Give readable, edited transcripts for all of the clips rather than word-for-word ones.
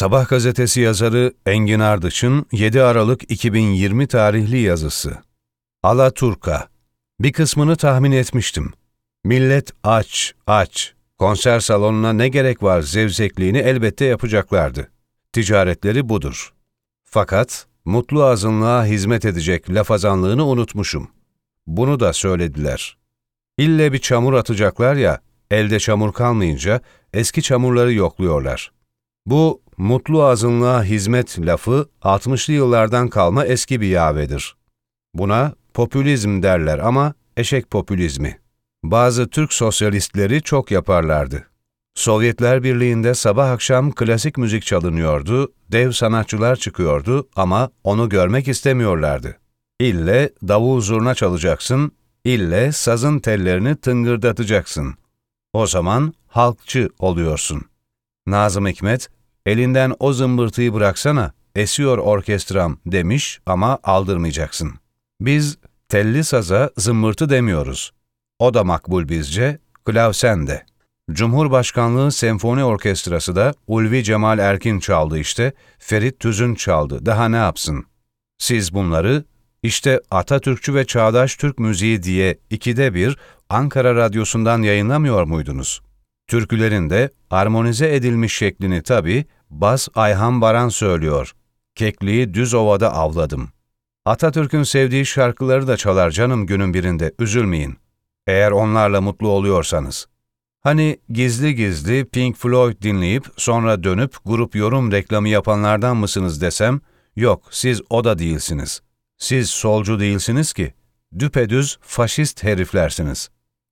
Sabah gazetesi yazarı Engin Ardıç'ın 7 Aralık 2020 tarihli yazısı. Alaturka. Bir kısmını tahmin etmiştim. Millet aç, aç. Konser salonuna ne gerek var zevzekliğini elbette yapacaklardı. Ticaretleri budur. Fakat mutlu azınlığa hizmet edecek lafazanlığını unutmuşum. Bunu da söylediler. İlle bir çamur atacaklar ya, elde çamur kalmayınca eski çamurları yokluyorlar. Bu mutlu azınlığa hizmet lafı 60'lı yıllardan kalma eski bir yavedir. Buna popülizm derler ama eşek popülizmi. Bazı Türk sosyalistleri çok yaparlardı. Sovyetler Birliği'nde sabah akşam klasik müzik çalınıyordu, dev sanatçılar çıkıyordu ama onu görmek istemiyorlardı. İlle davul zurna çalacaksın, ille sazın tellerini tıngırdatacaksın. O zaman halkçı oluyorsun. Nazım Hikmet, elinden o zımbırtıyı bıraksana, esiyor orkestram demiş ama aldırmayacaksın. Biz telli saza zımbırtı demiyoruz. O da makbul bizce, klavsen de. Cumhurbaşkanlığı Senfoni Orkestrası da Ulvi Cemal Erkin çaldı işte, Ferit Tüzün çaldı, daha ne yapsın? Siz bunları, işte Atatürkçü ve Çağdaş Türk müziği diye 2'de 1 Ankara Radyosu'ndan yayınlamıyor muydunuz? Türkülerin de armonize edilmiş şeklini tabii Bas Ayhan Baran söylüyor. Kekliği düz ovada avladım. Atatürk'ün sevdiği şarkıları da çalar canım günün birinde, üzülmeyin. Eğer onlarla mutlu oluyorsanız. Hani gizli gizli Pink Floyd dinleyip sonra dönüp grup yorum reklamı yapanlardan mısınız desem, yok siz o da değilsiniz. Siz solcu değilsiniz ki, düpedüz faşist heriflersiniz.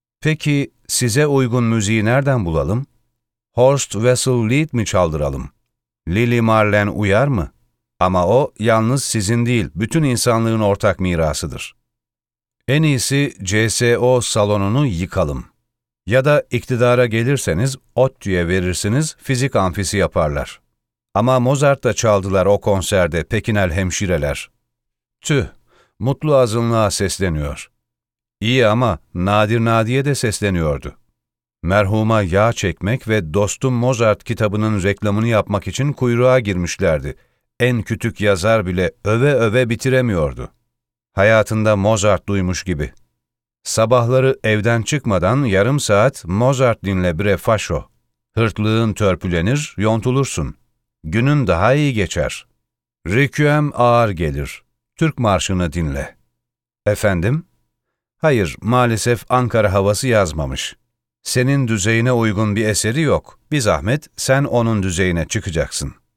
Peki size uygun müziği nereden bulalım? Horst Wessel Lied mi çaldıralım? Lili Marlen uyar mı? Ama o yalnız sizin değil, bütün insanlığın ortak mirasıdır. En iyisi CSO salonunu yıkalım. Ya da iktidara gelirseniz ODTÜ'ye verirsiniz, fizik amfisi yaparlar. Ama Mozart da çaldılar o konserde Pekinel hemşireler. Tüh, mutlu azınlığa sesleniyor. İyi ama Nadir Nadi'ye de sesleniyordu. Merhuma yağ çekmek ve Dostum Mozart kitabının reklamını yapmak için kuyruğa girmişlerdi. En kütük yazar bile öve öve bitiremiyordu. Hayatında Mozart duymuş gibi. Sabahları evden çıkmadan yarım saat Mozart dinle bre faşo. Hırtlığın törpülenir, yontulursun. Günün daha iyi geçer. Requiem ağır gelir. Türk marşını dinle. Efendim? Hayır, maalesef Ankara havası yazmamış. Senin düzeyine uygun bir eseri yok. Bir zahmet sen onun düzeyine çıkacaksın.